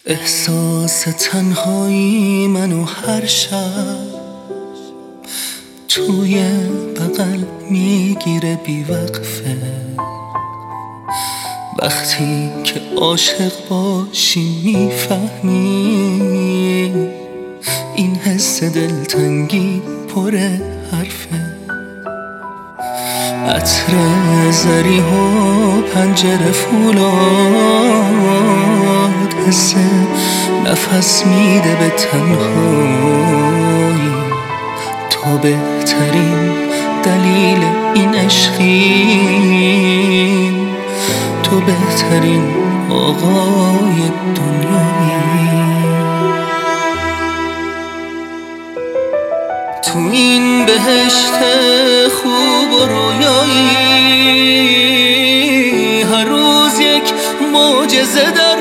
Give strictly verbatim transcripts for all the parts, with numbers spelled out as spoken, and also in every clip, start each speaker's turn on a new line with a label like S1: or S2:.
S1: احساس تنهایی منو هر شب توی بغل میگیره بی وقفه. وقتی که عاشق باشی میفهمی این حس دلتنگی پر حرفه. عطر زریح و پنجره فولاد حس نفس میده به تنهایی. تو بهترین دلیل این عشقی، تو بهترین آقای دنیایی. تو این بهشت خوب و رویایی هر روز یک معجزه در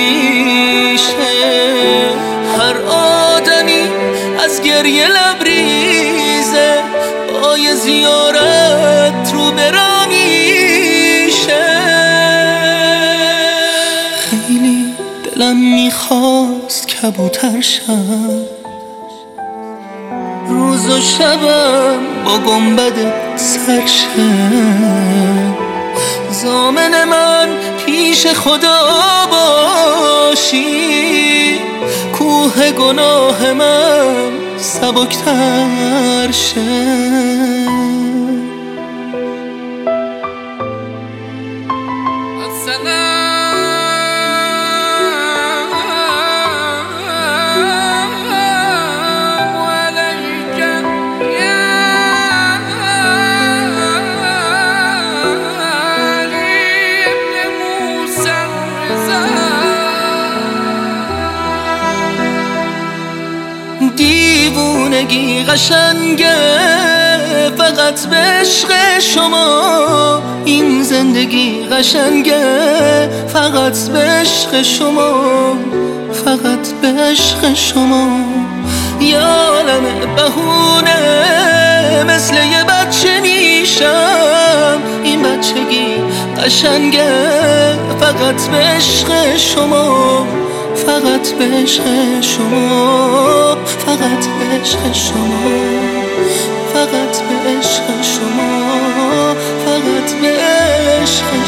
S1: پیشه. هر آدمی از گریه لبریزه، آی زیارت رو برامیشه. خیلی دلم میخواست کبوتر شم، روز و شبم با گنبد سرشم. ضامن من پیش خدا باشی، کوه گناه من سبکتر شه. دیوونگی قشنگه فقط به عشق شما، این زندگی قشنگه فقط به عشق شما، فقط به عشق شما. یه عالم بهونه مثل یه بچه میشم، این بچگی قشنگه فقط به عشق شما، فقط به عشق شما، فقط به عشق شما، فقط به عشق شما، فقط به عشق